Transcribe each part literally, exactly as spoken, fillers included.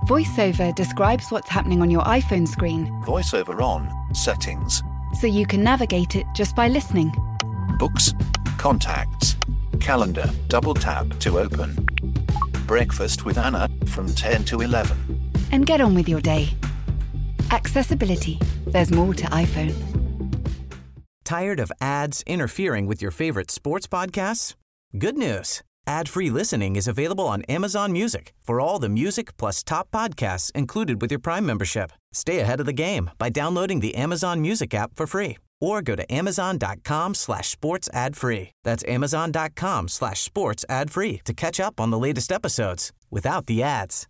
VoiceOver describes what's happening on your iPhone screen. VoiceOver on, settings. So you can navigate it just by listening. Books, contacts, calendar, double tap to open. Breakfast with Anna from ten to eleven. And get on with your day. Accessibility. There's more to iPhone. Tired of ads interfering with your favorite sports podcasts? Good news. Ad-free listening is available on Amazon Music for all the music plus top podcasts included with your Prime membership. Stay ahead of the game by downloading the Amazon Music app for free or go to amazon.com slash sports ad free. That's amazon.com slash sports ad free to catch up on the latest episodes without the ads.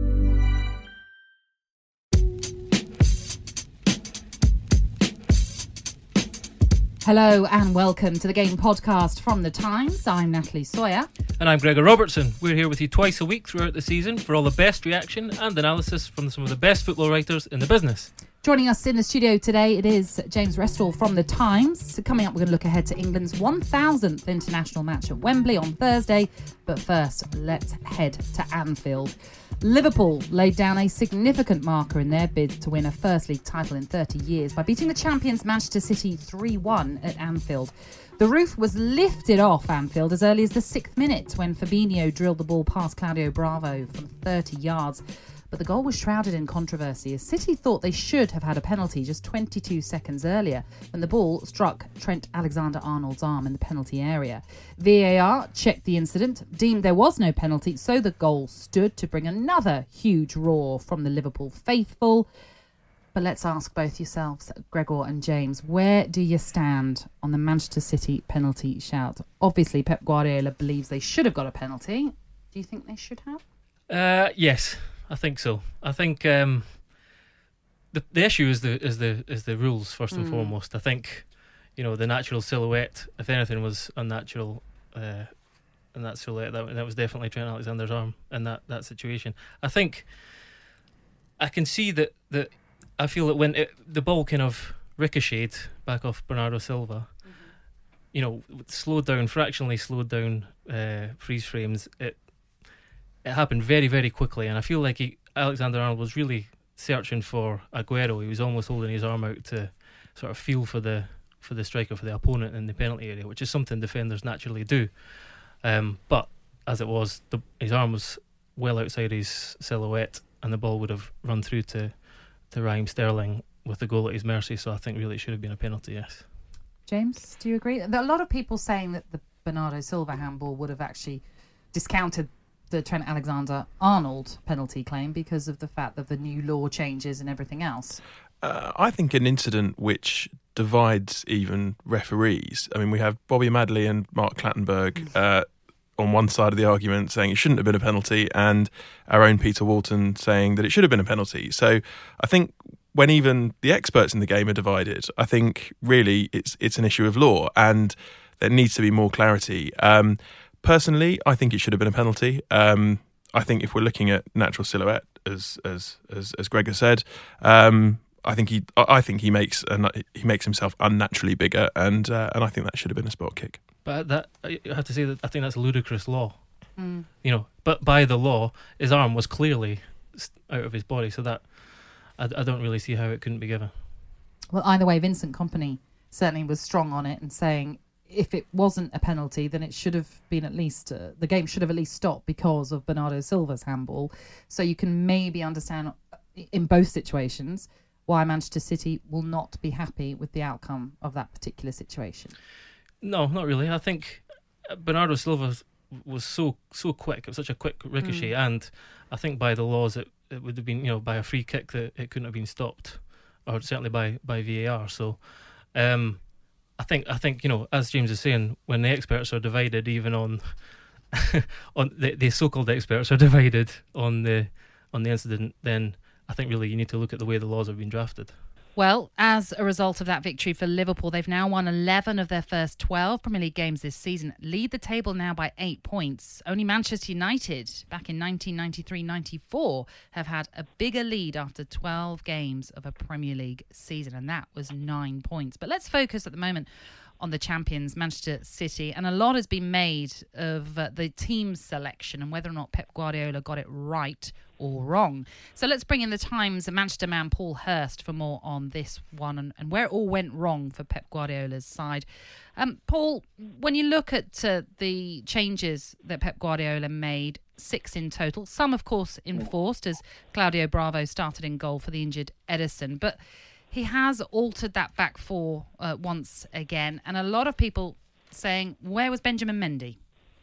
Hello and welcome to the Game Podcast from The Times. I'm Natalie Sawyer. And I'm Gregor Robertson. We're here with you twice a week throughout the season for all the best reaction and analysis from some of the best football writers in the business. Joining us in the studio today, it is James Restall from The Times. So coming up, we're going to look ahead to England's one thousandth international match at Wembley on Thursday. But first, let's head to Anfield. Liverpool laid down a significant marker in their bid to win a First League title in thirty years by beating the champions Manchester City three one at Anfield. The roof was lifted off Anfield as early as the sixth minute when Fabinho drilled the ball past Claudio Bravo from thirty yards. But the goal was shrouded in controversy as City thought they should have had a penalty just twenty-two seconds earlier when the ball struck Trent Alexander-Arnold's arm in the penalty area. V A R checked the incident, deemed there was no penalty, so the goal stood to bring another huge roar from the Liverpool faithful. But let's ask both yourselves, Gregor and James, where do you stand on the Manchester City penalty shout? Obviously, Pep Guardiola believes they should have got a penalty. Do you think they should have? Uh, yes. I think so. I think um, the the issue is the is the is the rules first and mm. foremost. I think, you know, the natural silhouette, if anything, was unnatural, uh, and that silhouette that that was definitely Trent Alexander's arm in that, that situation. I think I can see that that I feel that when it, the ball kind of ricocheted back off Bernardo Silva, mm-hmm. you know, slowed down, fractionally slowed down uh, freeze frames. It. It happened very, very quickly, and I feel like he, Alexander-Arnold was really searching for Aguero. He was almost holding his arm out to sort of feel for the for the striker, for the opponent in the penalty area, which is something defenders naturally do. Um, but as it was, the, his arm was well outside his silhouette, and the ball would have run through to, to Raheem Sterling with the goal at his mercy. So I think really it should have been a penalty, yes. James, do you agree? There are a lot of people saying that the Bernardo Silva handball would have actually discounted the Trent Alexander-Arnold penalty claim because of the fact that the new law changes and everything else. Uh, I think an incident which divides even referees. I mean, we have Bobby Madley and Mark Clattenburg uh, on one side of the argument saying it shouldn't have been a penalty, and our own Peter Walton saying that it should have been a penalty. So I think when even the experts in the game are divided, I think really it's it's an issue of law, and there needs to be more clarity. Um, Personally, I think it should have been a penalty. Um, I think if we're looking at natural silhouette, as as as, as Gregor said, um, I think he I think he makes an, he makes himself unnaturally bigger, and uh, and I think that should have been a spot kick. But that I have to say that I think that's ludicrous law. Mm. You know, but by the law, his arm was clearly out of his body, so that I, I don't really see how it couldn't be given. Well, either way, Vincent Kompany certainly was strong on it and saying, if it wasn't a penalty, then it should have been at least, uh, the game should have at least stopped because of Bernardo Silva's handball. So you can maybe understand in both situations why Manchester City will not be happy with the outcome of that particular situation. No, not really. I think Bernardo Silva was so so quick. It was such a quick ricochet, mm. and I think by the laws it, it would have been, you know, by a free kick that it couldn't have been stopped, or certainly by, by V A R. So um I think I think you know, as James is saying, when the experts are divided, even on on the, the so-called experts are divided on the on the incident, then I think really you need to look at the way the laws have been drafted. Well, as a result of that victory for Liverpool, they've now won eleven of their first twelve Premier League games this season, lead the table now by eight points. Only Manchester United, back in nineteen ninety-three ninety-four, have had a bigger lead after twelve games of a Premier League season, and that was nine points. But let's focus at the moment on the champions, Manchester City, and a lot has been made of uh, the team selection and whether or not Pep Guardiola got it right or wrong. So let's bring in the Times and Manchester man Paul Hurst for more on this one and, and where it all went wrong for Pep Guardiola's side. Um, Paul, when you look at uh, the changes that Pep Guardiola made, six in total, some of course enforced as Claudio Bravo started in goal for the injured Ederson, but he has altered that back four uh, once again, and a lot of people saying, where was Benjamin Mendy?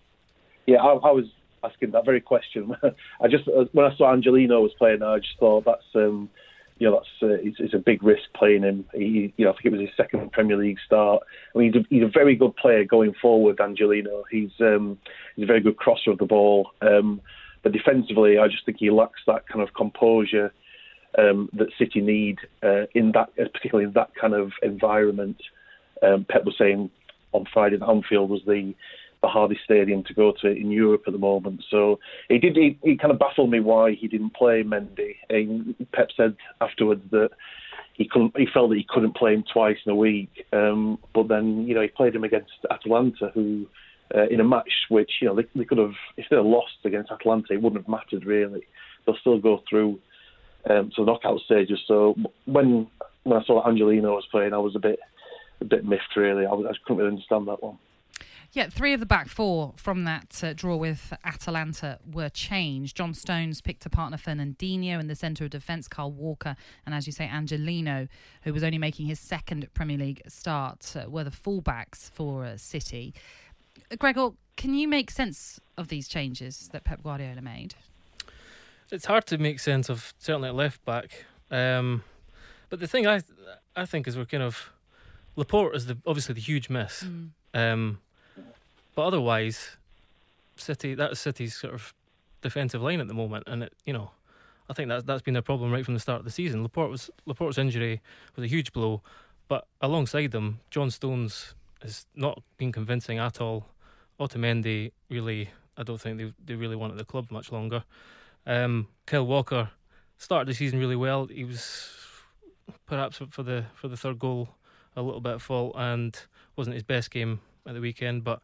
Yeah, I, I was asking that very question. I just when I saw Angelino was playing, I just thought that's um, you know that's uh, it's, it's a big risk playing him. He, you know, I think it was his second Premier League start. I mean, he's a, he's a very good player going forward. Angelino, he's um, he's a very good crosser of the ball, um, but defensively, I just think he lacks that kind of composure Um, that City need uh, in that, particularly in that kind of environment. Um, Pep was saying on Friday that Anfield was the, the hardest stadium to go to in Europe at the moment. So he did. He, he kind of baffled me why he didn't play Mendy. And Pep said afterwards that he couldn't. He felt that he couldn't play him twice in a week. Um, but then you know he played him against Atalanta, who uh, in a match which you know they, they could have, if they had lost against Atalanta, it wouldn't have mattered really. They'll still go through. Um, to the knockout stages. So when when I saw Angelino was playing, I was a bit a bit miffed really. I, was, I couldn't really understand that one. Yeah, three of the back four from that uh, draw with Atalanta were changed. John Stones picked a partner Fernandinho in the centre of defence, Kyle Walker, and as you say, Angelino, who was only making his second Premier League start, uh, were the fullbacks for uh, City. Gregor, can you make sense of these changes that Pep Guardiola made? It's hard to make sense of, certainly at left back. Um, but the thing I I think is we're kind of Laporte is the obviously the huge miss. Mm. Um, but otherwise, City that's City's sort of defensive line at the moment, and it, you know, I think that's that's been their problem right from the start of the season. Laporte was Laporte's injury was a huge blow, but alongside them, John Stones has not been convincing at all. Otamendi really, I don't think they they really wanted the club much longer. Um, Kyle Walker started the season really well. He was perhaps for the for the third goal a little bit at fault and wasn't his best game at the weekend. But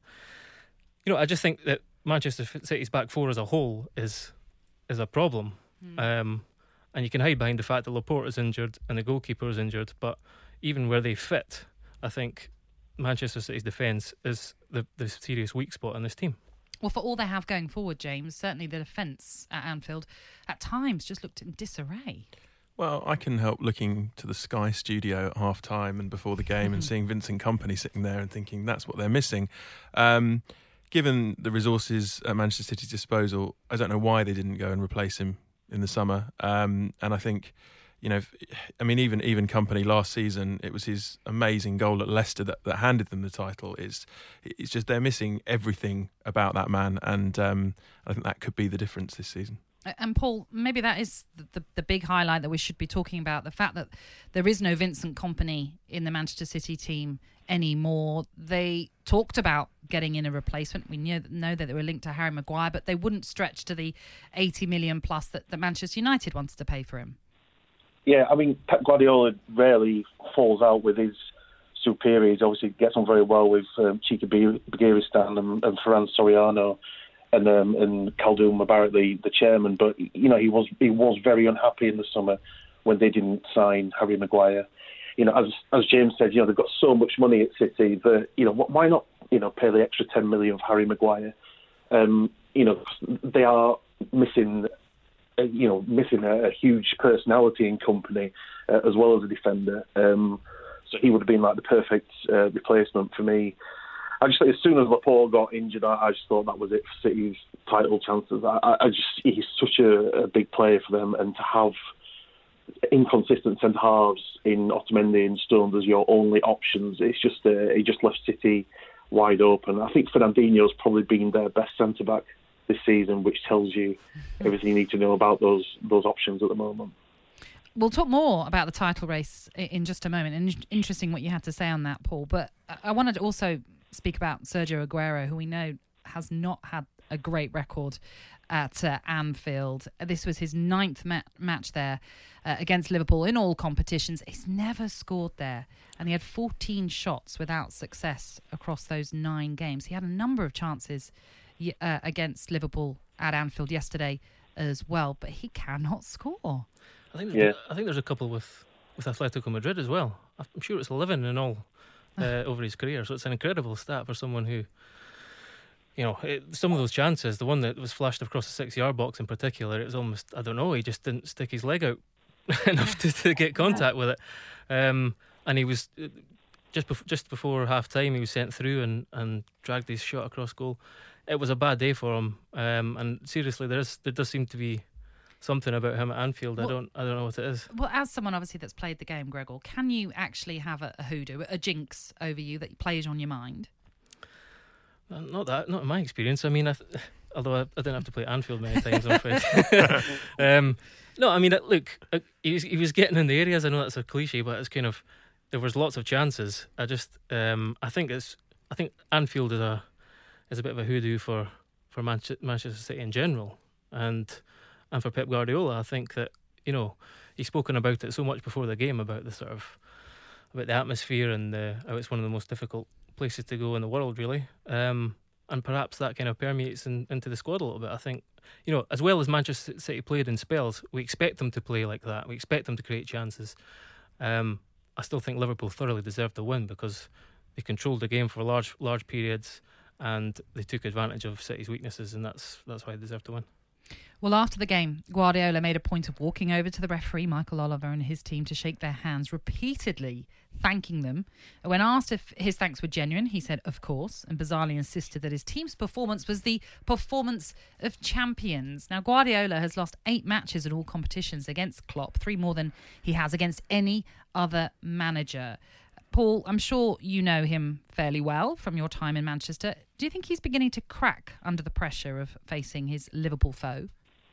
you know, I just think that Manchester City's back four as a whole is is a problem. Mm. Um, and you can hide behind the fact that Laporte is injured and the goalkeeper is injured. But even where they fit, I think Manchester City's defence is the the serious weak spot in this team. Well, for all they have going forward, James, certainly the defence at Anfield at times just looked in disarray. Well, I can help looking to the Sky studio at half time and before the game mm-hmm. and seeing Vincent Kompany sitting there and thinking that's what they're missing. Um, given the resources at Manchester City's disposal, I don't know why they didn't go and replace him in the summer. Um, and I think, you know, I mean, even even Kompany last season, it was his amazing goal at Leicester that, that handed them the title. It's, it's just they're missing everything about that man, and um, I think that could be the difference this season. And Paul, maybe that is the, the, the big highlight that we should be talking about, the fact that there is no Vincent Kompany in the Manchester City team anymore. They talked about getting in a replacement. We knew, know that they were linked to Harry Maguire, but they wouldn't stretch to the eighty million plus that, that Manchester United wanted to pay for him. Yeah, I mean, Pep Guardiola rarely falls out with his superiors. Obviously, gets on very well with um, Chika Begiristain and, and Ferran Soriano and um, and Khaldoon Mubarak, the, the chairman. But you know, he was he was very unhappy in the summer when they didn't sign Harry Maguire. You know, as as James said, you know, they've got so much money at City that you know, why not you know pay the extra ten million for Harry Maguire? Um, you know, they are missing. You know, missing a, a huge personality in Kompany uh, as well as a defender. Um, so he would have been like the perfect uh, replacement for me. I just think as soon as Laporte got injured, I, I just thought that was it for City's title chances. I, I just he's such a, a big player for them, and to have inconsistent centre halves in Otamendi and Stones as your only options, it's just uh, it just left City wide open. I think Fernandinho's probably been their best centre back this season, which tells you everything you need to know about those those options at the moment. We'll talk more about the title race in just a moment. And interesting what you had to say on that, Paul. But I wanted to also speak about Sergio Aguero, who we know has not had a great record at uh, Anfield. This was his ninth ma- match there uh, against Liverpool in all competitions. He's never scored there, and he had fourteen shots without success across those nine games. He had a number of chances Uh, against Liverpool at Anfield yesterday as well, but he cannot score. I think there's, yeah. I think there's a couple with, with Atletico Madrid as well. I'm sure it's eleven in all uh, over his career, so it's an incredible stat for someone who, you know, it, some of those chances, the one that was flashed across the six-yard box in particular, it was almost, I don't know, he just didn't stick his leg out enough to, to get contact with it. Um, and he was, just, bef- just before half-time, he was sent through and, and dragged his shot across goal. It was a bad day for him. Um, and seriously, there is there does seem to be something about him at Anfield. Well, I don't I don't know what it is. Well, as someone obviously that's played the game, Gregor, can you actually have a, a hoodoo, a jinx over you that plays on your mind? Not that, not in my experience. I mean, I th- although I, I didn't have to play at Anfield many times, I'm afraid. um, no, I mean, look, he was, he was getting in the areas. I know that's a cliche, but it's kind of, there was lots of chances. I just, um, I think it's, I think Anfield is a is a bit of a hoodoo for for Manche- Manchester City in general, and and for Pep Guardiola. I think that, you know, he's spoken about it so much before the game about the sort of about the atmosphere and the, how it's one of the most difficult places to go in the world, really. Um, and perhaps that kind of permeates in, into the squad a little bit. I think, you know, as well as Manchester City played in spells, we expect them to play like that. We expect them to create chances. Um, I still think Liverpool thoroughly deserved the win because they controlled the game for large large periods and they took advantage of City's weaknesses, and that's that's why they deserved to win. Well, after the game, Guardiola made a point of walking over to the referee, Michael Oliver, and his team to shake their hands, repeatedly thanking them. When asked if his thanks were genuine, he said, of course, and bizarrely insisted that his team's performance was the performance of champions. Now, Guardiola has lost eight matches in all competitions against Klopp, three more than he has against any other manager. Paul, I'm sure you know him fairly well from your time in Manchester. Do you think he's beginning to crack under the pressure of facing his Liverpool foe?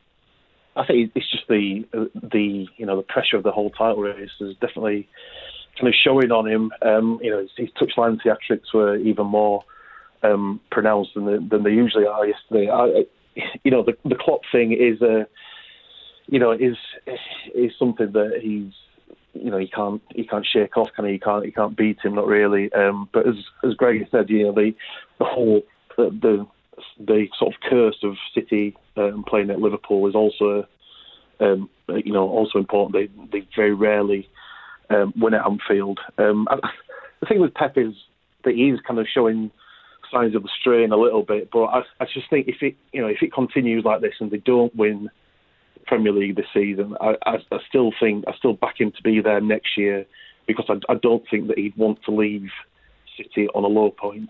I think it's just the the you know the pressure of the whole title race is definitely kind of showing on him. Um, you know, his, his touchline theatrics were even more um, pronounced than, the, than they usually are yesterday. I, you know, the the Klopp thing is a uh, you know is is something that he's. You know, he can't he can't shake off, can he? He can't he can't beat him, not really. Um, but as as Greg said, you know, the the whole the the, the sort of curse of City um, playing at Liverpool is also um, you know also important. They they very rarely um, win at Anfield. Um, I, the thing with Pep is that he is kind of showing signs of the strain a little bit. But I, I just think if it you know if it continues like this and they don't win Premier League this season, I, I, I still think I still back him to be there next year because I, I don't think that he'd want to leave City on a low point.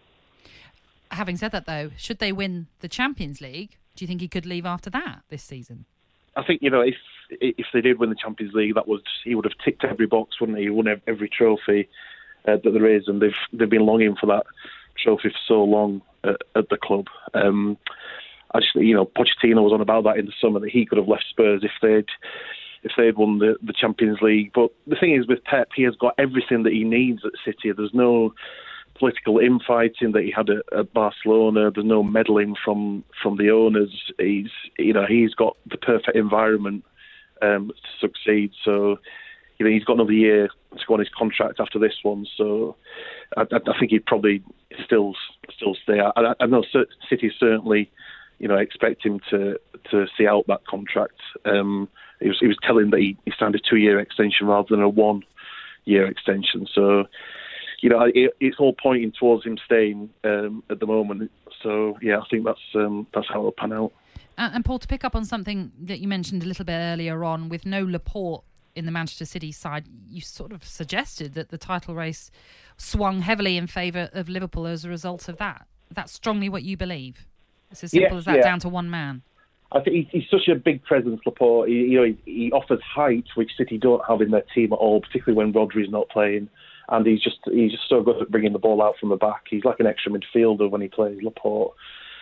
Having said that, though, should they win the Champions League, do you think he could leave after that this season? I think you know if if they did win the Champions League, that was he would have ticked every box, wouldn't he? He won every trophy uh, that there is, and they've they've been longing for that trophy for so long at, at the club. Um, I just, you know, Pochettino was on about that in the summer that he could have left Spurs if they'd if they'd won the, the Champions League. But the thing is, with Pep, he has got everything that he needs at City. There's no political infighting that he had at, at Barcelona. There's no meddling from from the owners. He's, you know, he's got the perfect environment um, to succeed. So, you know, he's got another year to go on his contract after this one. So, I, I think he'd probably still still stay. I, I know City certainly. You know, expect him to, to see out that contract. Um, he was he was telling that he, he signed a two-year extension rather than a one-year extension. So, you know, it, it's all pointing towards him staying um, at the moment. So, yeah, I think that's um, that's how it'll pan out. And, and Paul, to pick up on something that you mentioned a little bit earlier on, with no Laporte in the Manchester City side, you sort of suggested that the title race swung heavily in favour of Liverpool as a result of that. That's strongly what you believe? It's as simple yes, as that, yeah. down to one man. I think he's, he's such a big presence, Laporte. He, you know, he, he offers height, which City don't have in their team at all, particularly when Rodri's not playing. And he's just he's just so good at bringing the ball out from the back. He's like an extra midfielder when he plays, Laporte.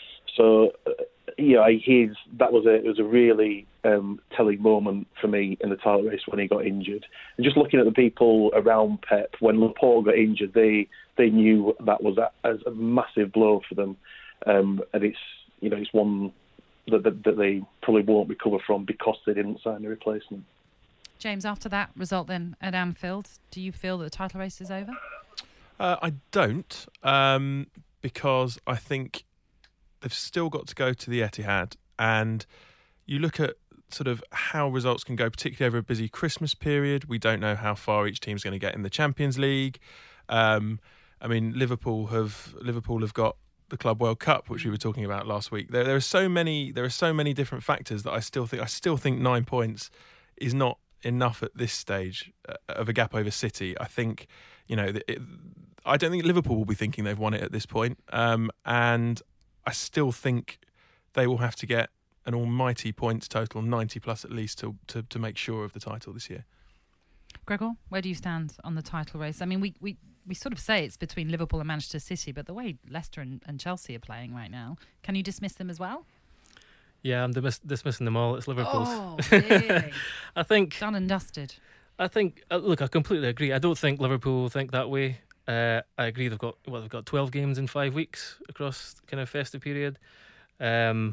So, uh, yeah, he's that was a it was a really um, telling moment for me in the title race when he got injured. And just looking at the people around Pep when Laporte got injured, they they knew that was a, as a massive blow for them, um, and it's. You know, it's one that, that, that they probably won't recover from because they didn't sign a replacement. James, after that result then at Anfield, do you feel that the title race is over? Uh, I don't, um, because I think they've still got to go to the Etihad, and you look at sort of how results can go, particularly over a busy Christmas period. We don't know how far each team's going to get in the Champions League. Um, I mean, Liverpool have Liverpool have got the Club World Cup, which we were talking about last week. There, there are so many there are so many different factors that I still think I still think nine points is not enough at this stage uh, of a gap over City. I think, you know, it, I don't think Liverpool will be thinking they've won it at this point, um, and I still think they will have to get an almighty points total, ninety plus at least, to, to to make sure of the title this year. Gregor, where do you stand on the title race? I mean, we, we, we sort of say it's between Liverpool and Manchester City, but the way Leicester and, and Chelsea are playing right now, can you dismiss them as well? Yeah, I'm dismiss- dismissing them all. It's Liverpool's. Oh, really? I think Done and dusted. I think. Uh, look, I completely agree. I don't think Liverpool think that way. Uh, I agree. They've got well, they've got twelve games in five weeks across the kind of festive period. Um,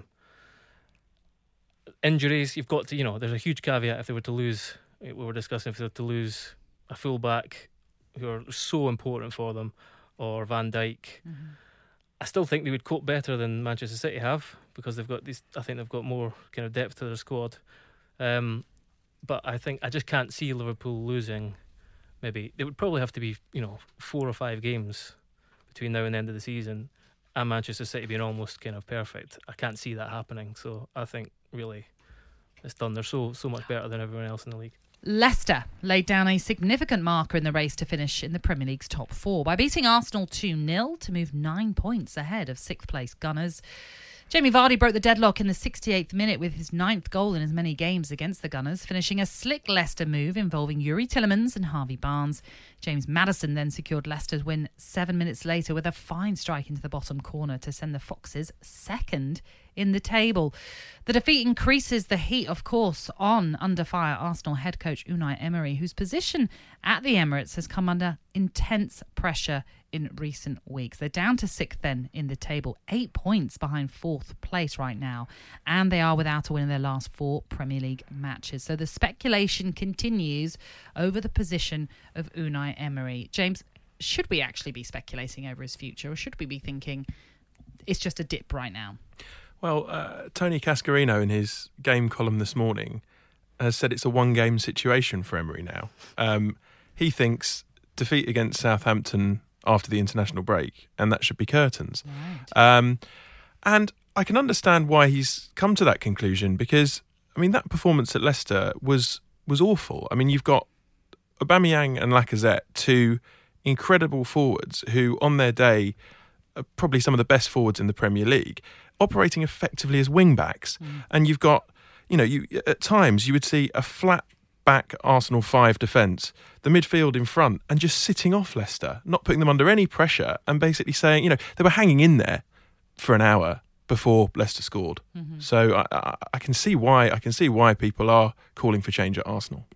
injuries, you've got to. You know, there's a huge caveat if they were to lose. We were discussing if they were to lose a fullback who are so important for them, or Van Dijk. Mm-hmm. I still think they would cope better than Manchester City have, because they've got these. I think they've got more kind of depth to their squad. Um, but I think I just can't see Liverpool losing. Maybe it would probably have to be, you know, four or five games between now and the end of the season, and Manchester City being almost kind of perfect. I can't see that happening. So I think really it's done. They're so so much better than everyone else in the league. Leicester laid down a significant marker in the race to finish in the Premier League's top four by beating Arsenal two nil to move nine points ahead of sixth place Gunners. Jamie Vardy broke the deadlock in the sixty-eighth minute with his ninth goal in as many games against the Gunners, finishing a slick Leicester move involving Yuri Tillemans and Harvey Barnes. James Maddison then secured Leicester's win seven minutes later with a fine strike into the bottom corner to send the Foxes second in the table. The defeat increases the heat, of course, on under fire Arsenal head coach Unai Emery, whose position at the Emirates has come under intense pressure in recent weeks. They're down to sixth then in the table, eight points behind fourth place right now, and they are without a win in their last four Premier League matches. So the speculation continues over the position of Unai Emery. James, should we actually be speculating over his future, or should we be thinking it's just a dip right now? Well, uh, Tony Cascarino in his game column this morning has said it's a one-game situation for Emery now. Um, he thinks defeat against Southampton after the international break, and that should be curtains. Right. Um, and I can understand why he's come to that conclusion, because, I mean, that performance at Leicester was was awful. I mean, you've got Aubameyang and Lacazette, two incredible forwards who, on their day, are probably some of the best forwards in the Premier League, operating effectively as wing-backs. Mm. And you've got, you know, you at times you would see a flat back Arsenal five defence, the midfield in front, and just sitting off Leicester, not putting them under any pressure, and basically saying, you know, they were hanging in there for an hour before Leicester scored. Mm-hmm. So I, I, I can see why I can see why people are calling for change at Arsenal.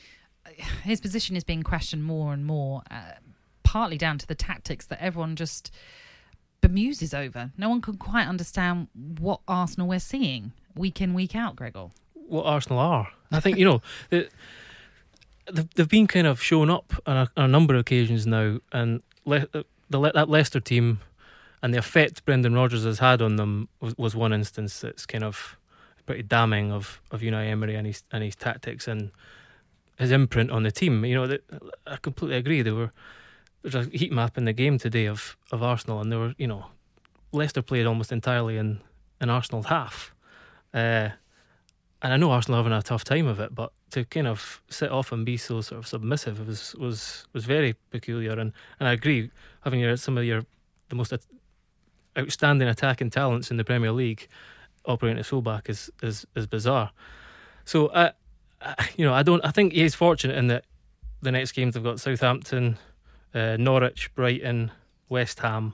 His position is being questioned more and more, uh, partly down to the tactics that everyone just bemuses over. No one can quite understand what Arsenal we're seeing week in, week out, Gregor. What Arsenal are. I think, you know, the, they've been kind of shown up on a, on a number of occasions now, and Le- the, that Leicester team and the effect Brendan Rodgers has had on them was, was one instance that's kind of pretty damning of, of Unai Emery and his, and his tactics and his imprint on the team. You know, that I completely agree. There were there's a heat map in the game today of, of Arsenal, and there were, you know, Leicester played almost entirely in, in Arsenal's half. Uh, and I know Arsenal are having a tough time of it, but to kind of sit off and be so sort of submissive was was, was very peculiar. And, and I agree, having your, some of your the most outstanding attacking talents in the Premier League operating as fullback is, is is bizarre. So I, I, you know, I don't. I think he's fortunate in that the next games they've got Southampton, uh, Norwich, Brighton, West Ham,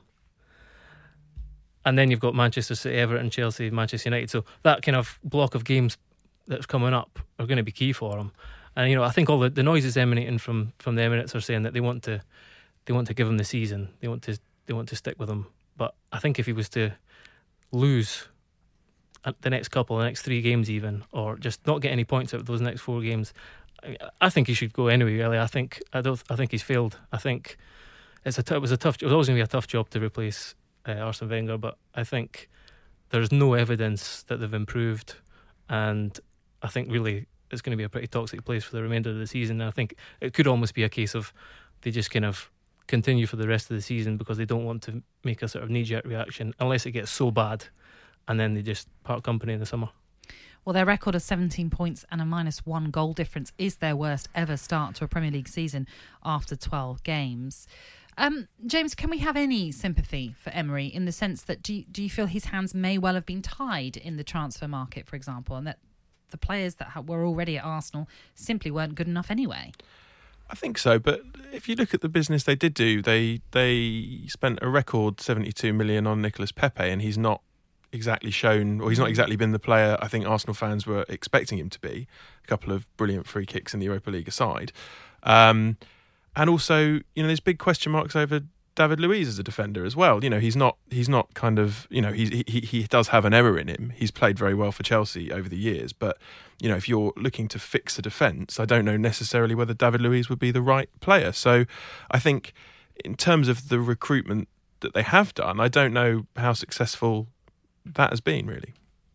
and then you've got Manchester City, Everton, Chelsea, Manchester United. So that kind of block of games that's coming up are going to be key for him. And you know, I think all the, the noises emanating from, from the Emirates are saying that they want to they want to give him the season. They want to they want to stick with him. But I think if he was to lose the next couple, the next three games even, or just not get any points out of those next four games, I think he should go anyway. Really, I think I don't. I think he's failed. I think it's a. T- it was a tough. It was always going to be a tough job to replace uh, Arsene Wenger. But I think there's no evidence that they've improved and I think really it's going to be a pretty toxic place for the remainder of the season. And I think it could almost be a case of they just kind of continue for the rest of the season because they don't want to make a sort of knee-jerk reaction unless it gets so bad, and then they just part company in the summer. Well, their record of seventeen points and a minus one goal difference is their worst ever start to a Premier League season after twelve games. Um, James, can we have any sympathy for Emery in the sense that do you, do you feel his hands may well have been tied in the transfer market, for example, and that the players that were already at Arsenal simply weren't good enough anyway? I think so, but if you look at the business they did do, they they spent a record seventy-two million on Nicolas Pepe, and he's not exactly shown, or he's not exactly been the player I think Arsenal fans were expecting him to be. A couple of brilliant free kicks in the Europa League aside. Um, and also, you know, there's big question marks over David Luiz as a defender as well. You know, he's not he's not kind of, you know, he he he does have an error in him. He's played very well for Chelsea over the years, but you know, if you're looking to fix a defence, I don't know necessarily whether David Luiz would be the right player. So I think in terms of the recruitment that they have done, I don't know how successful that has been, really.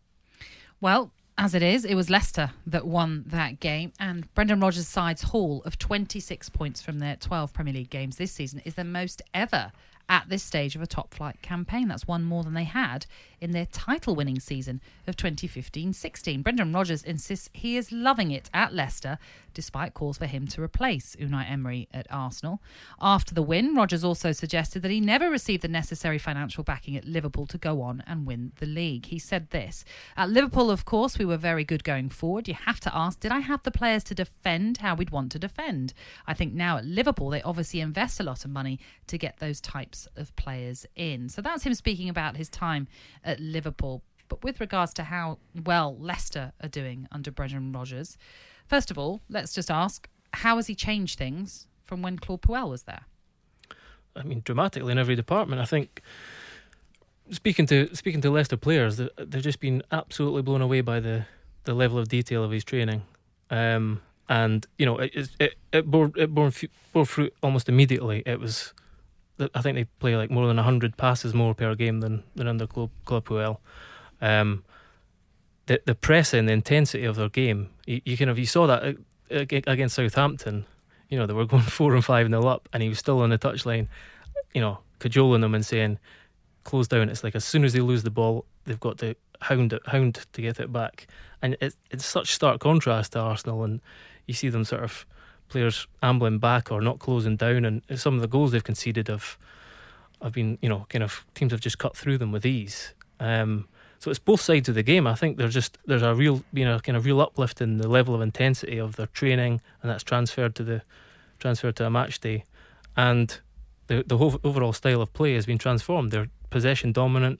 Well, as it is, it was Leicester that won that game, and Brendan Rodgers' side's haul of twenty-six points from their twelve Premier League games this season is the most ever at this stage of a top-flight campaign. That's one more than they had in their title-winning season of twenty fifteen sixteen. Brendan Rodgers insists he is loving it at Leicester, despite calls for him to replace Unai Emery at Arsenal. After the win, Rodgers also suggested that he never received the necessary financial backing at Liverpool to go on and win the league. He said this: "At Liverpool, of course, we were very good going forward. You have to ask, did I have the players to defend how we'd want to defend? I think now at Liverpool, they obviously invest a lot of money to get those types of players in." So that's him speaking about his time at Liverpool. But with regards to how well Leicester are doing under Brendan Rodgers, first of all, let's just ask, how has he changed things from when Claude Puel was there? I mean, dramatically in every department. I think speaking to speaking to Leicester players, they've just been absolutely blown away by the, the level of detail of his training. Um, and, you know, it it, it, bore, it bore, bore fruit almost immediately. It was, I think they play like more than one hundred passes more per game than, than under Claude, Claude Puel. Um, the the pressing, the intensity of their game, you, you kind of you saw that against Southampton. You know, they were going four and five nil up, and he was still on the touchline, you know, cajoling them and saying, "Close down." It's like as soon as they lose the ball, they've got to hound it, hound to get it back, and it's it's such stark contrast to Arsenal. And you see them sort of players ambling back or not closing down, and some of the goals they've conceded have have been, you know, kind of teams have just cut through them with ease. Um, So it's both sides of the game. I think there's just there's a real been a kind of real uplift in the level of intensity of their training, and that's transferred to the transferred to a match day, and the the whole overall style of play has been transformed. They're possession dominant,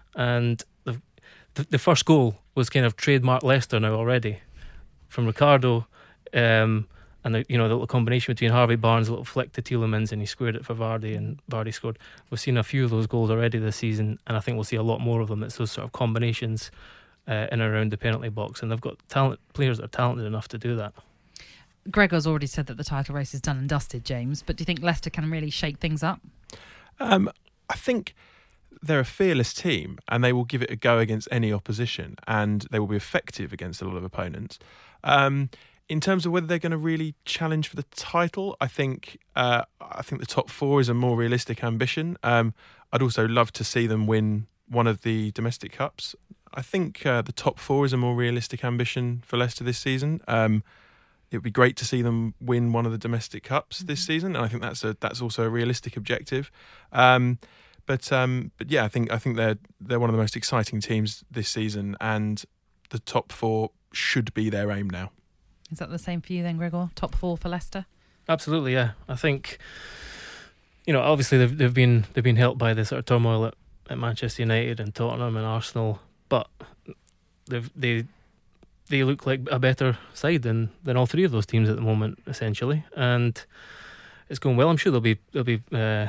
and the the, the first goal was kind of trademark Leicester now already, from Ricardo, um, and the, you know, the little combination between Harvey Barnes, a little flick to Tielemans, and he squared it for Vardy, and Vardy scored. We've seen a few of those goals already this season, and I think we'll see a lot more of them. It's those sort of combinations uh, in and around the penalty box, and they've got talent players that are talented enough to do that. Gregor's already said that the title race is done and dusted, James, but do you think Leicester can really shake things up? Um, I think they're a fearless team, and they will give it a go against any opposition, and they will be effective against a lot of opponents. Um, In terms of whether they're going to really challenge for the title, I think uh, I think the top four is a more realistic ambition. Um, I'd also love to see them win one of the domestic cups. I think uh, the top four is a more realistic ambition for Leicester this season. Um, it would be great to see them win one of the domestic cups mm-hmm. this season, and I think that's a that's also a realistic objective. Um, but um, but yeah, I think I think they're they're one of the most exciting teams this season, and the top four should be their aim now. Is that the same for you then, Gregor? Top four for Leicester? Absolutely, yeah. I think, you know, obviously they've they've been they've been helped by the sort of turmoil at, at Manchester United and Tottenham and Arsenal, but they've they they look like a better side than, than all three of those teams at the moment, essentially, and it's going well. I'm sure there'll be there'll be uh,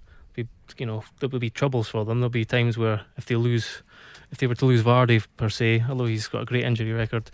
be you know there will be troubles for them. There'll be times where if they lose, if they were to lose Vardy per se, although he's got a great injury record.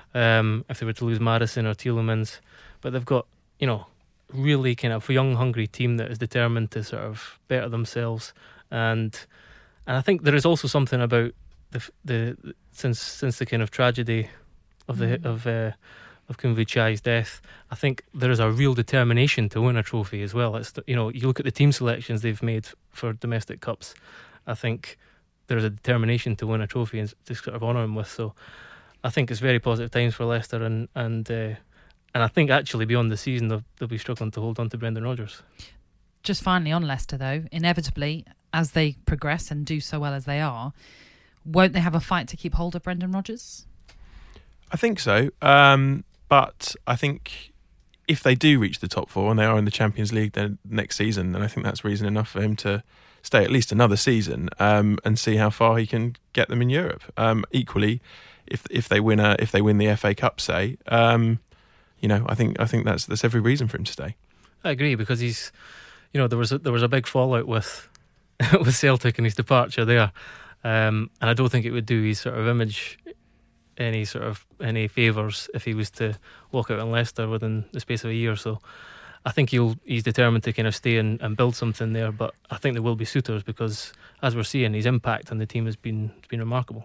Um, if they were to lose Maddison or Tielemans, but they've got, you know, really kind of a young, hungry team that is determined to sort of better themselves, and and I think there is also something about the the since since the kind of tragedy of the Mm. of uh, of Khun Chai's death. I think there is a real determination to win a trophy as well. It's the, you know, you look at the team selections they've made for domestic cups. I think there's a determination to win a trophy and to sort of honour him with. So I think it's very positive times for Leicester, and and uh, and I think actually beyond the season they'll, they'll be struggling to hold on to Brendan Rodgers. Just finally on Leicester though, inevitably as they progress and do so well as they are, won't they have a fight to keep hold of Brendan Rodgers? I think so. Um, but I think if they do reach the top four and they are in the Champions League then next season, then I think that's reason enough for him to stay at least another season um, and see how far he can get them in Europe. Um, equally, if if they win a if they win the F A Cup, say, um, you know, I think I think that's that's every reason for him to stay. I agree, because he's, you know, there was a, there was a big fallout with with Celtic and his departure there, um, and I don't think it would do his sort of image any sort of any favours if he was to walk out in Leicester within the space of a year or so. I think he'll he's determined to kind of stay and, and build something there, but I think there will be suitors because, as we're seeing, his impact on the team has been has been remarkable.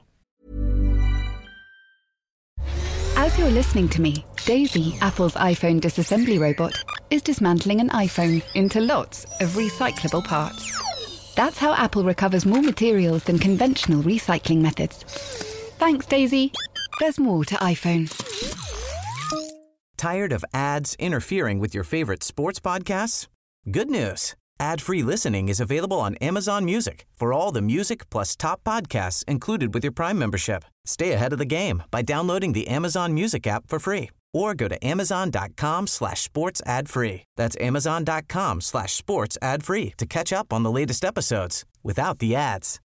As you're listening to me, Daisy, Apple's iPhone disassembly robot, is dismantling an iPhone into lots of recyclable parts. That's how Apple recovers more materials than conventional recycling methods. Thanks, Daisy. There's more to iPhone. Tired of ads interfering with your favorite sports podcasts? Good news. Ad-free listening is available on Amazon Music for all the music plus top podcasts included with your Prime membership. Stay ahead of the game by downloading the Amazon Music app for free or go to amazon.com slash sports ad free. That's amazon.com slash sports ad free to catch up on the latest episodes without the ads.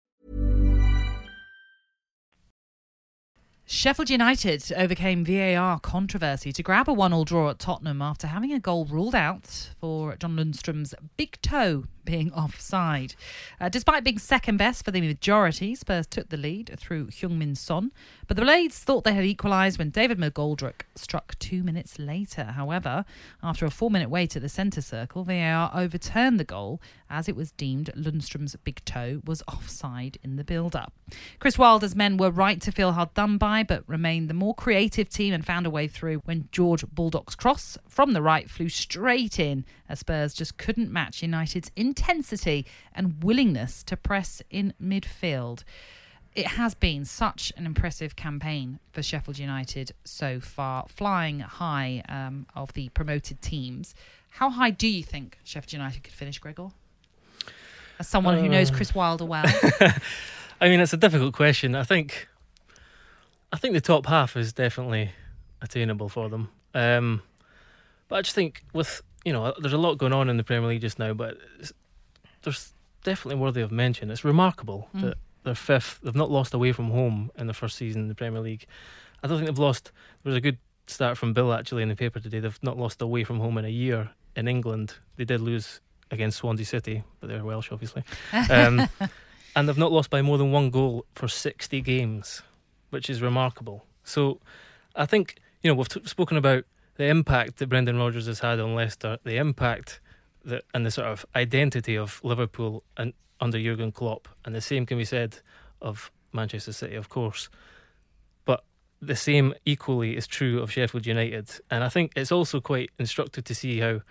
Sheffield United overcame V A R controversy to grab a one-all draw at Tottenham after having a goal ruled out for John Lundstrom's big toe being offside. Uh, despite being second best for the majority, Spurs took the lead through Heung-min Son, but the Blades thought they had equalised when David McGoldrick struck two minutes later. However, after a four-minute wait at the centre circle, V A R overturned the goal as it was deemed Lundstrom's big toe was offside in the build-up. Chris Wilder's men were right to feel hard done by, but remained the more creative team and found a way through when George Bulldog's cross from the right flew straight in, as Spurs just couldn't match United's intensity and willingness to press in midfield. It has been such an impressive campaign for Sheffield United so far, flying high um, of the promoted teams. How high do you think Sheffield United could finish, Gregor? As someone uh, who knows Chris Wilder well. I mean, it's a difficult question. I think I think the top half is definitely attainable for them. Um, but I just think with, you know, there's a lot going on in the Premier League just now, but it's, there's definitely worthy of mention. It's remarkable mm. that they're fifth. They've not lost away from home in the first season in the Premier League. I don't think they've lost. There was a good start from Bill actually in the paper today. They've not lost away from home in a year in England. They did lose against Swansea City, but they're Welsh obviously. Um, and they've not lost by more than one goal for sixty games, which is remarkable. So I think, you know, we've t- spoken about the impact that Brendan Rodgers has had on Leicester, the impact that and the sort of identity of Liverpool and under Jurgen Klopp, and the same can be said of Manchester City, of course. But the same equally is true of Sheffield United, and I think it's also quite instructive to see how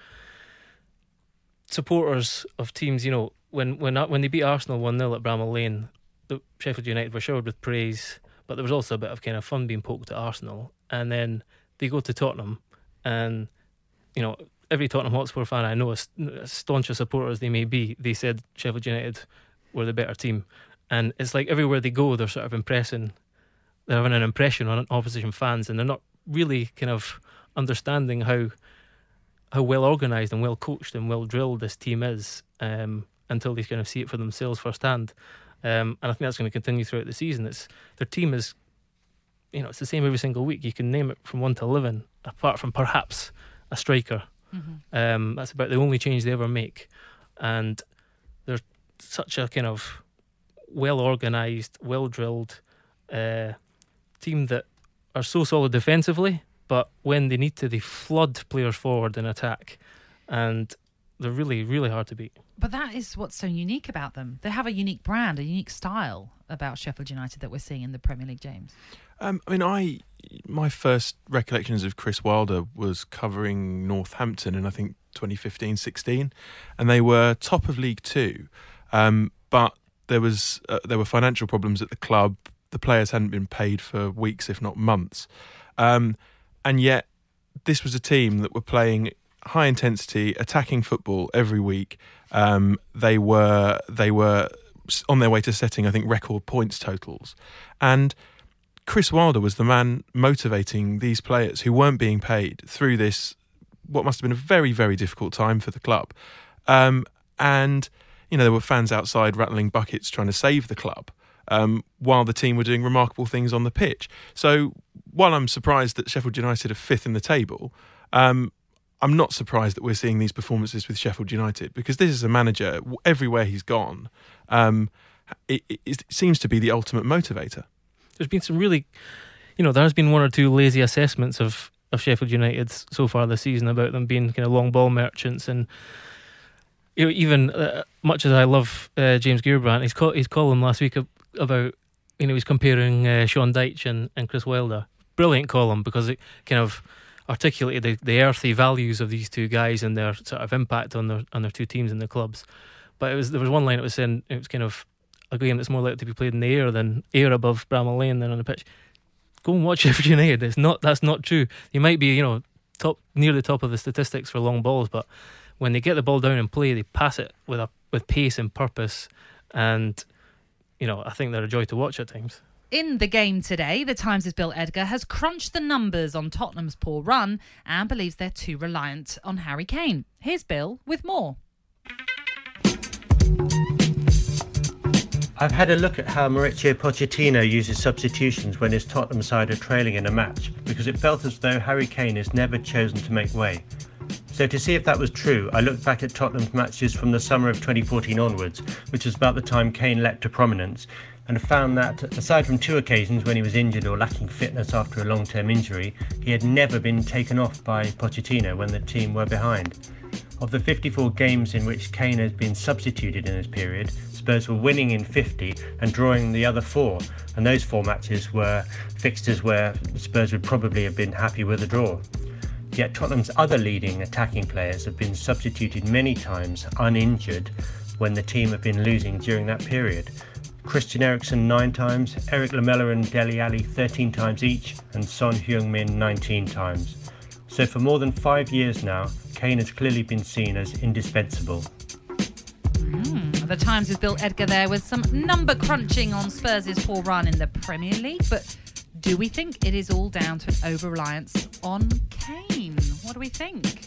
supporters of teams, you know, when when when they beat Arsenal one nil at Bramall Lane, the Sheffield United were showered with praise, but there was also a bit of kind of fun being poked at Arsenal, and then they go to Tottenham, and you know, every Tottenham Hotspur fan I know, as staunch a supporter as they may be, they said Sheffield United were the better team, and it's like everywhere they go, they're sort of impressing, they're having an impression on opposition fans, and they're not really kind of understanding how how well organised and well coached and well drilled this team is um, until they kind of see it for themselves firsthand. Um, and I think that's going to continue throughout the season. It's their team is, you know, it's the same every single week. You can name it from one to eleven, apart from perhaps a striker. Mm-hmm. Um, that's about the only change they ever make, and they're such a kind of well organised, well drilled uh, team that are so solid defensively. But when they need to, they flood players forward in attack, and they're really, really hard to beat. But that is what's so unique about them. They have a unique brand, a unique style about Sheffield United that we're seeing in the Premier League, James. Um, I mean, I my first recollections of Chris Wilder was covering Northampton in, I think, twenty fifteen sixteen, and they were top of League Two, um, but there was uh, there were financial problems at the club. The players hadn't been paid for weeks, if not months, um, and yet this was a team that were playing high intensity, attacking football every week. Um, they were they were on their way to setting, I think, record points totals, and Chris Wilder was the man motivating these players who weren't being paid through this, what must have been a very, very difficult time for the club. Um, and, you know, there were fans outside rattling buckets trying to save the club um, while the team were doing remarkable things on the pitch. So while I'm surprised that Sheffield United are fifth in the table, um, I'm not surprised that we're seeing these performances with Sheffield United, because this is a manager, everywhere he's gone, um, it, it, it seems to be the ultimate motivator. There's been some really, you know, there has been one or two lazy assessments of, of Sheffield United so far this season about them being kind of long ball merchants, and you know, even uh, much as I love uh, James Gearbrandt, his call, his column last week about, you know, he's comparing uh, Sean Dyche and, and Chris Wilder. Brilliant column, because it kind of articulated the, the earthy values of these two guys and their sort of impact on their on their two teams and their clubs. But it was there was one line it was saying it was kind of a game that's more likely to be played in the air than air above Bramall Lane than on the pitch. Go and watch Sheffield United. It's not that's not true. You might be, you know, top near the top of the statistics for long balls, but when they get the ball down and play, they pass it with a with pace and purpose, and you know, I think they're a joy to watch at times. In the game today, the Times' Bill Edgar has crunched the numbers on Tottenham's poor run and believes they're too reliant on Harry Kane. Here's Bill with more. I've had a look at how Mauricio Pochettino uses substitutions when his Tottenham side are trailing in a match, because it felt as though Harry Kane has never chosen to make way. So to see if that was true, I looked back at Tottenham's matches from the summer of twenty fourteen onwards, which was about the time Kane leapt to prominence, and found that, aside from two occasions when he was injured or lacking fitness after a long-term injury, he had never been taken off by Pochettino when the team were behind. Of the fifty-four games in which Kane has been substituted in this period, Spurs were winning in fifty and drawing the other four, and those four matches were fixtures where Spurs would probably have been happy with a draw. Yet Tottenham's other leading attacking players have been substituted many times uninjured when the team have been losing during that period. Christian Eriksen nine times, Eric Lamela and Dele Alli thirteen times each, and Son Heung-min nineteen times. So for more than five years now, Kane has clearly been seen as indispensable. Mm, the Times' Bill Edgar there with some number crunching on Spurs' poor run in the Premier League. But do we think it is all down to an over-reliance on Kane? What do we think?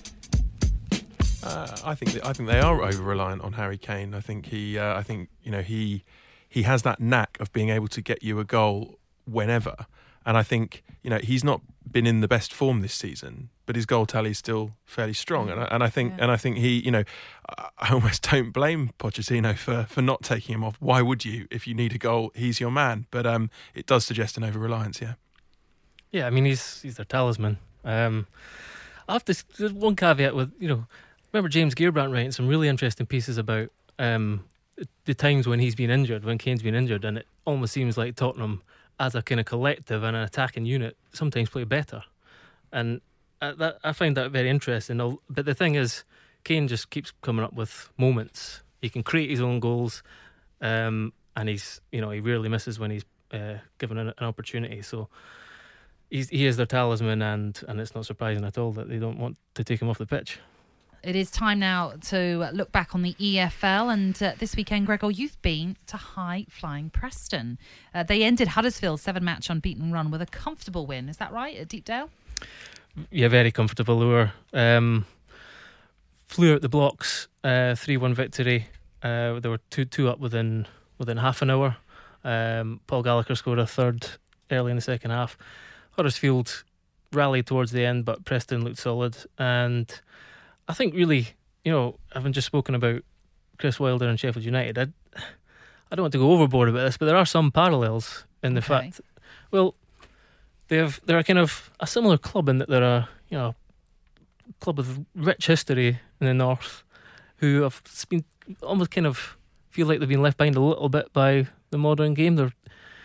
Uh, I think that, I think they are over-reliant on Harry Kane. I think he, uh, I think you know he he has that knack of being able to get you a goal whenever. And I think, you know, he's not been in the best form this season, but his goal tally is still fairly strong. And I, and I think, yeah. and I think he, you know, I almost don't blame Pochettino for, for not taking him off. Why would you? If you need a goal, he's your man. But um, it does suggest an over-reliance, yeah. Yeah, I mean, he's he's their talisman. Um, I have to, there's one caveat with, you know, remember James Gearbrandt writing some really interesting pieces about um, the times when he's been injured, when Kane's been injured, and it almost seems like Tottenham, as a kind of collective and an attacking unit, sometimes play better. And I, that, I find that very interesting. But the thing is, Kane just keeps coming up with moments. He can create his own goals, um, and he's, you know, he rarely misses when he's uh, given an, an opportunity. So he's, he is their talisman, and, and it's not surprising at all that they don't want to take him off the pitch. It is time now to look back on the E F L, and uh, this weekend, Gregor, you've been to high-flying Preston. Uh, they ended Huddersfield's seven-match unbeaten run with a comfortable win. Is that right, at Deepdale? Yeah, very comfortable. They were um, flew out the blocks, uh, three one victory. Uh, they were two two up within within half an hour. Um, Paul Gallagher scored a third early in the second half. Huddersfield rallied towards the end, but Preston looked solid. And I think really, you know, having just spoken about Chris Wilder and Sheffield United, I, I don't want to go overboard about this, but there are some parallels in the okay. fact, well, they have, they're a kind of a similar club in that they're a, you know, club with rich history in the north, who have been almost kind of feel like they've been left behind a little bit by the modern game. They're,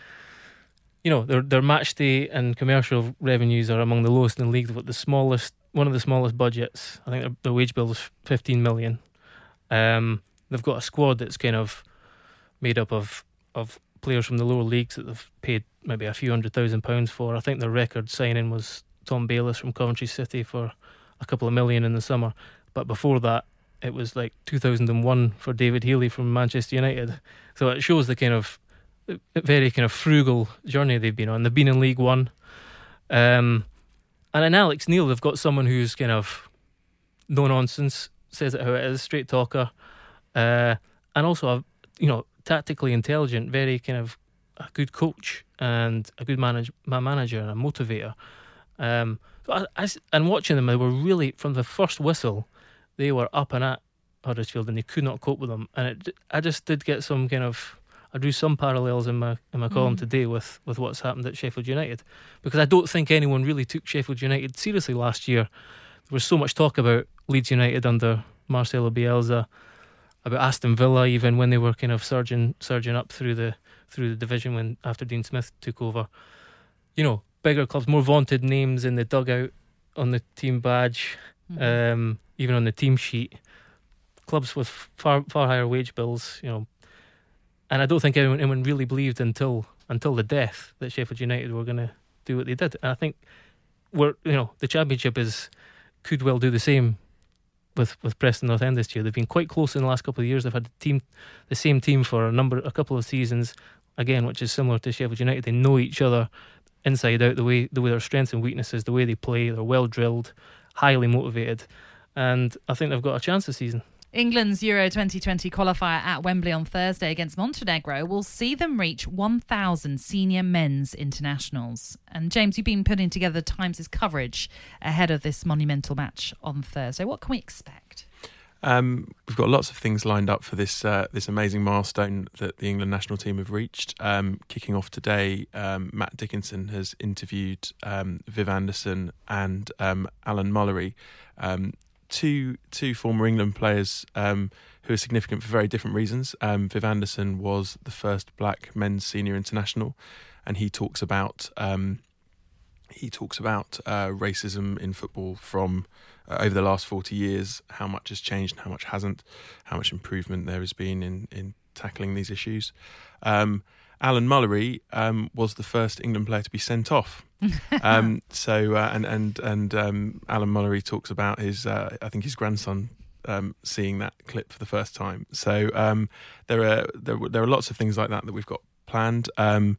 you know, their their match day and commercial revenues are among the lowest in the league. They've got the smallest, one of the smallest budgets. I think their, their wage bill is fifteen million. Um, they've got a squad that's kind of made up of of players from the lower leagues that they've paid maybe a few hundred thousand pounds for. I think their record signing was Tom Bayliss from Coventry City for a couple of million in the summer. But before that, it was like two thousand one for David Healy from Manchester United. So it shows the kind of very kind of frugal journey they've been on. They've been in League One. Um, and in Alex Neil, they've got someone who's kind of no nonsense, says it how it is, straight talker, uh, and also a, you know, tactically intelligent, very kind of a good coach and a good manage, manager and a motivator. Um, so I, I, and watching them, they were really, from the first whistle, they were up and at Huddersfield and they could not cope with them. And it, I just did get some kind of, I drew some parallels in my in my column mm. today with, with what's happened at Sheffield United, because I don't think anyone really took Sheffield United seriously last year. There was so much talk about Leeds United under Marcelo Bielsa, about Aston Villa even when they were kind of surging surging up through the through the division when after Dean Smith took over. You know, bigger clubs, more vaunted names in the dugout, on the team badge, mm. um, even on the team sheet. Clubs with far far higher wage bills, you know. And I don't think anyone, anyone really believed until until the death that Sheffield United were going to do what they did. And I think we're you know the Championship is could well do the same with, with Preston North End this year. They've been quite close in the last couple of years. They've had the team the same team for a number a couple of seasons again, which is similar to Sheffield United. They know each other inside out, the way the way their strengths and weaknesses, the way they play. They're well drilled, highly motivated, and I think they've got a chance this season. England's Euro twenty twenty qualifier at Wembley on Thursday against Montenegro will see them reach one thousand senior men's internationals. And James, you've been putting together Times' coverage ahead of this monumental match on Thursday. What can we expect? Um, we've got lots of things lined up for this uh, this amazing milestone that the England national team have reached. Um, kicking off today, um, Matt Dickinson has interviewed um, Viv Anderson and um, Alan Mullery, um, two two former England players um, who are significant for very different reasons. Um, Viv Anderson was the first black men's senior international, and he talks about um, he talks about uh, racism in football from uh, over the last forty years, how much has changed and how much hasn't, how much improvement there has been in, in tackling these issues. Um, Alan Mullery um, was the first England player to be sent off. um, so uh, and and and um, Alan Mullery talks about his, uh, I think his grandson um, seeing that clip for the first time. So um, there are there there are lots of things like that that we've got planned. Um,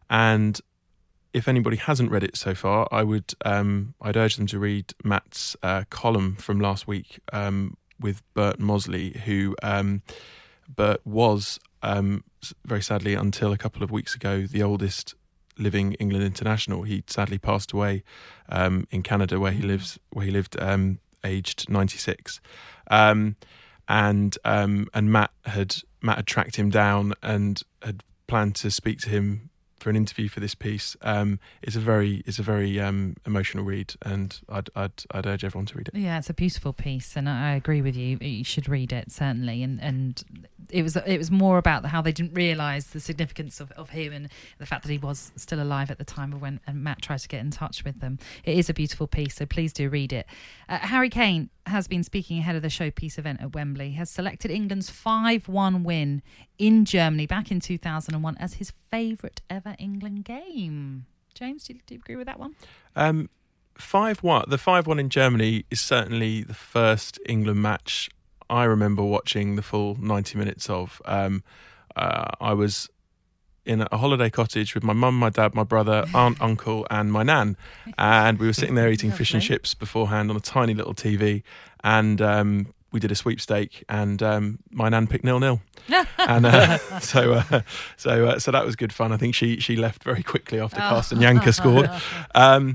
and if anybody hasn't read it so far, I would um, I'd urge them to read Matt's uh, column from last week um, with Bert Mosley, who um, Bert was. Um, very sadly, until a couple of weeks ago, the oldest living England international. He sadly passed away um, in Canada, where he lives, where he lived, um, aged ninety-six. Um, and um, and Matt had Matt had tracked him down and had planned to speak to him for an interview for this piece. Um, it's a very it's a very um, emotional read, and I'd, I'd I'd urge everyone to read it. Yeah, it's a beautiful piece, and I agree with you. You should read it, certainly. And and it was it was more about how they didn't realise the significance of, of him and the fact that he was still alive at the time of when and Matt tried to get in touch with them. It is a beautiful piece, so please do read it. Uh, Harry Kane has been speaking ahead of the showpiece event at Wembley, has selected England's five one win in Germany back in two thousand one as his favourite ever England game. James, do you, do you agree with that one? Um, five one. The five one in Germany is certainly the first England match I remember watching the full ninety minutes of. Um, uh, I was in a holiday cottage with my mum, my dad, my brother, aunt, uncle, and my nan, and we were sitting there eating fish and chips beforehand on a tiny little T V, and um, we did a sweepstake, and um, my nan picked nil nil, and uh, so uh, so uh, so that was good fun. I think she she left very quickly after Oh. Carsten Janker scored. Um,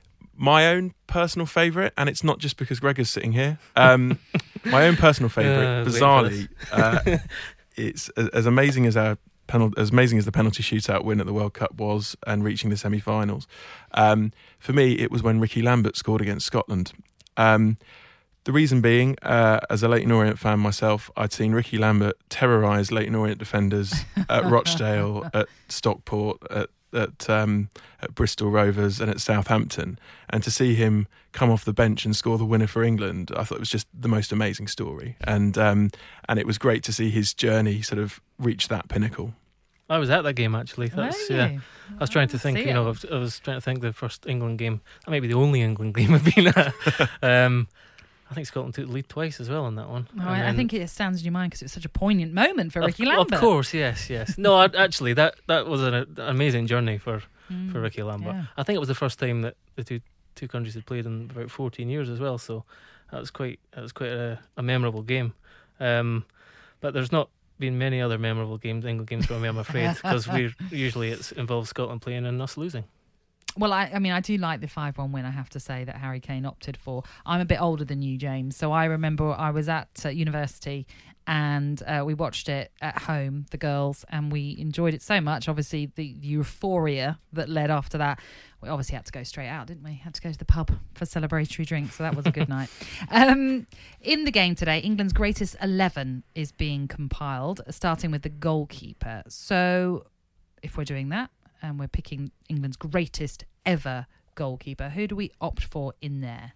my own personal favourite, and it's not just because Greg is sitting here. Um, my own personal favourite, Yeah, I was bizarrely, uh, it's as, as amazing as our penalty, as amazing as the penalty shootout win at the World Cup was, and reaching the semi-finals. Um, for me, it was when Ricky Lambert scored against Scotland. Um, The reason being, uh, as a Leyton Orient fan myself, I'd seen Ricky Lambert terrorise Leyton Orient defenders at Rochdale, at Stockport, at at, um, at Bristol Rovers and at Southampton, and to see him come off the bench and score the winner for England, I thought it was just the most amazing story, and um, and it was great to see his journey sort of reach that pinnacle. I was at that game actually. That's, yeah. I was trying to think. You know, I was, I was trying to think the first England game. That might be the only England game I've been at. um, I think Scotland took the lead twice as well on that one. Oh, I, then, I think it stands in your mind because it was such a poignant moment for Ricky of, Lambert. Of course, yes, yes. No, I, actually, that that was an, an amazing journey for, mm, for Ricky Lambert. Yeah. I think it was the first time that the two two countries had played in about fourteen years as well. So that was quite that was quite a, a memorable game. Um, but there's not been many other memorable games, England games for me, I'm afraid, because we usually it involves Scotland playing and us losing. Well, I, I mean, I do like the five one win, I have to say, that Harry Kane opted for. I'm a bit older than you, James, so I remember I was at uh, university and uh, we watched it at home, the girls, and we enjoyed it so much. Obviously, the euphoria that led after that. We obviously had to go straight out, didn't we? Had to go to the pub for celebratory drinks, so that was a good night. Um, in the game today, England's greatest eleven is being compiled, starting with the goalkeeper. So if we're doing that, and we're picking England's greatest ever goalkeeper, who do we opt for in there?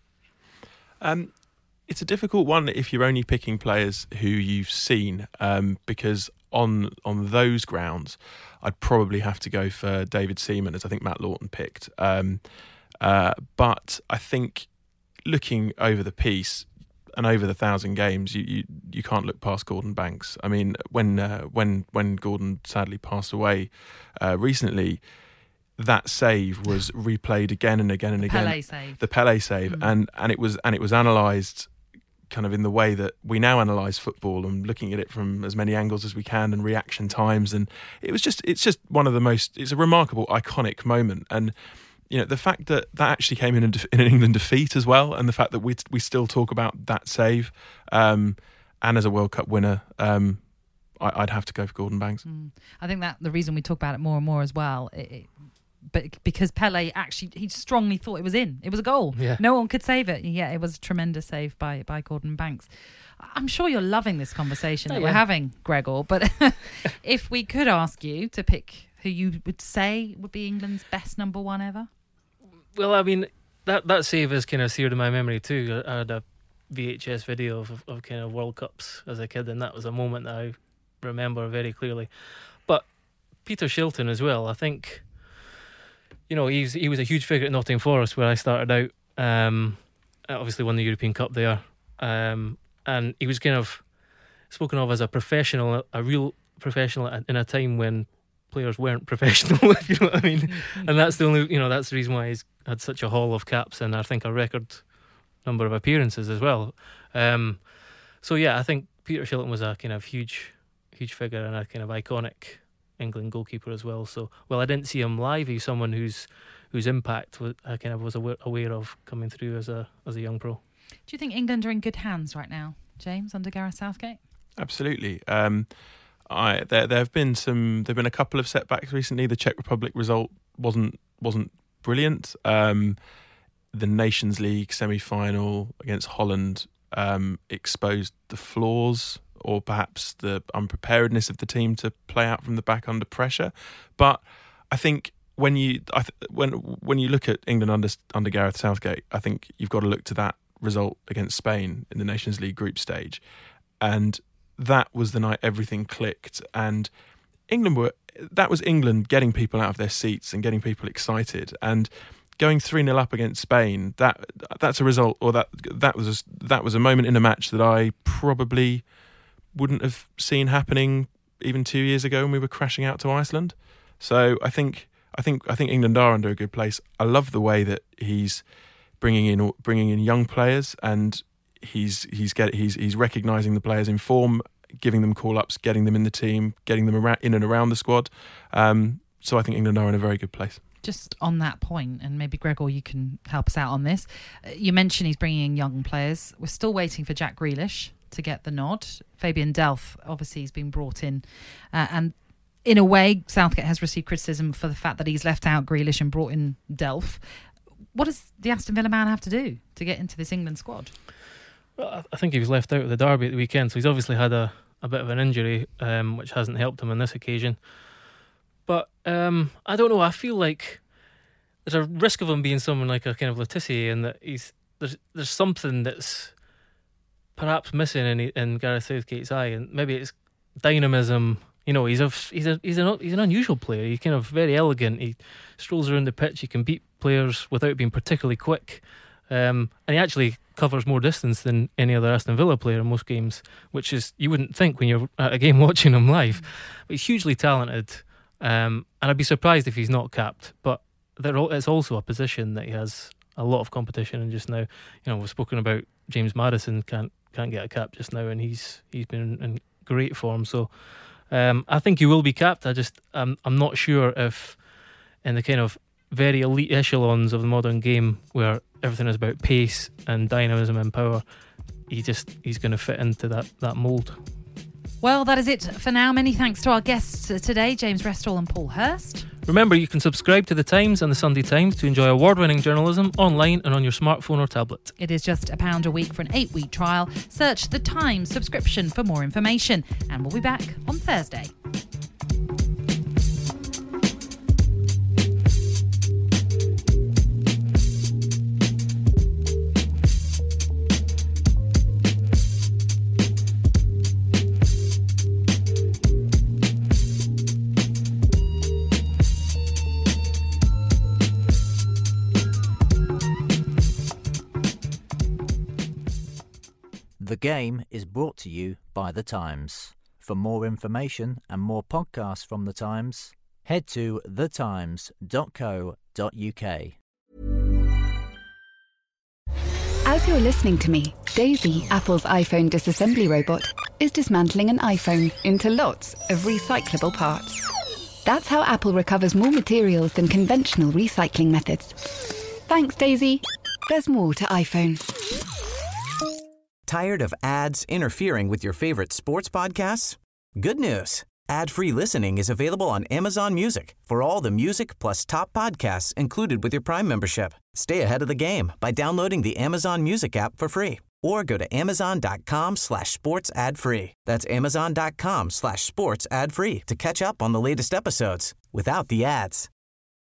Um, it's a difficult one if you're only picking players who you've seen, um, because on on those grounds, I'd probably have to go for David Seaman, as I think Matt Lawton picked. Um, uh, but I think looking over the piece and over the thousand games, you, you, you can't look past Gordon Banks. I mean, when uh, when when Gordon sadly passed away uh, recently, that save was replayed again and again and again. Pelé save. The Pelé save, mm. and and it was and it was analysed kind of in the way that we now analyse football, and looking at it from as many angles as we can, and reaction times, and it was just it's just one of the most it's a remarkable, iconic moment. And you know, the fact that that actually came in, in an England defeat as well, and the fact that we we still talk about that save, um, and as a World Cup winner, um, I, I'd have to go for Gordon Banks. Mm. I think that the reason we talk about it more and more as well, it, it, but because Pelé actually, he strongly thought it was in. It was a goal. Yeah. No one could save it. Yeah, it was a tremendous save by, by Gordon Banks. I'm sure you're loving this conversation oh, that yeah. we're having, Gregor, but if we could ask you to pick who you would say would be England's best number one ever? Well, I mean, that, that save is kind of seared in my memory too. I had a V H S video of, of kind of World Cups as a kid, and that was a moment that I remember very clearly. But Peter Shilton as well, I think, you know, he's he was a huge figure at Nottingham Forest where I started out. Um, obviously won the European Cup there. Um, and he was kind of spoken of as a professional, a real professional in a time when players weren't professional, if you know what I mean. And that's the only, you know, that's the reason why he's had such a haul of caps and I think a record number of appearances as well. Um, so yeah, I think Peter Shilton was a kind of huge, huge figure and a kind of iconic England goalkeeper as well. So, well, I didn't see him live. He's someone whose whose impact was, I kind of was aware, aware of coming through as a as a young pro. Do you think England are in good hands right now, James, under Gareth Southgate? Absolutely. Um, I there there have been some there've been a couple of setbacks recently. The Czech Republic result wasn't wasn't brilliant. Um, the Nations League semi-final against Holland um, exposed the flaws or perhaps the unpreparedness of the team to play out from the back under pressure. But I think when you I th- when when you look at England under under Gareth Southgate, I think you've got to look to that result against Spain in the Nations League group stage, and that was the night everything clicked. And England were that was England getting people out of their seats and getting people excited, and going three nil up against Spain. That that's a result, or that that was a, that was a moment in a match that I probably wouldn't have seen happening even two years ago when we were crashing out to Iceland. So I think I think I think England are under a good place. I love the way that he's bringing in bringing in young players, and he's he's get he's he's recognising the players in form, giving them call ups, getting them in the team, getting them around, in and around the squad. Um, so I think England are in a very good place. Just on that point, and maybe Gregor, you can help us out on this. You mentioned he's bringing in young players. We're still waiting for Jack Grealish to get the nod. Fabian Delph, obviously, he's been brought in. Uh, and in a way, Southgate has received criticism for the fact that he's left out Grealish and brought in Delph. What does the Aston Villa man have to do to get into this England squad? Well, I think he was left out of the derby at the weekend, so he's obviously had a, a bit of an injury, um, which hasn't helped him on this occasion. But um, I don't know. I feel like there's a risk of him being someone like a kind of Letitia, in that he's there's there's something that's perhaps missing in in Gareth Southgate's eye, and maybe it's dynamism. You know, he's a he's a he's an he's an unusual player. He's kind of very elegant. He strolls around the pitch. He can beat players without being particularly quick, um, and he actually covers more distance than any other Aston Villa player in most games, which is you wouldn't think when you're at a game watching him live. But he's hugely talented, um, and I'd be surprised if he's not capped. But there, it's also a position that he has a lot of competition in just now. You know, we've spoken about James Maddison can't can't get a cap just now, and he's he's been in great form. So um, I think he will be capped. I just I'm I'm not sure if in the kind of very elite echelons of the modern game where everything is about pace and dynamism and power, he just he's going to fit into that that mould. Well, that is it for now. Many thanks to our guests today, James Restall and Paul Hurst. Remember, you can subscribe to The Times and The Sunday Times to enjoy award-winning journalism online and on your smartphone or tablet. It is just a pound a week for an eight-week trial. Search The Times subscription for more information. And we'll be back on Thursday. The Game is brought to you by The Times. For more information and more podcasts from The Times, head to the times dot co dot uk. As you're listening to me, Daisy, Apple's iPhone disassembly robot, is dismantling an iPhone into lots of recyclable parts. That's how Apple recovers more materials than conventional recycling methods. Thanks, Daisy. There's more to iPhone. Tired of ads interfering with your favorite sports podcasts? Good news. Ad-free listening is available on Amazon Music for all the music plus top podcasts included with your Prime membership. Stay ahead of the game by downloading the Amazon Music app for free or go to amazon.com slash sports ad free. That's amazon.com slash sports ad free to catch up on the latest episodes without the ads.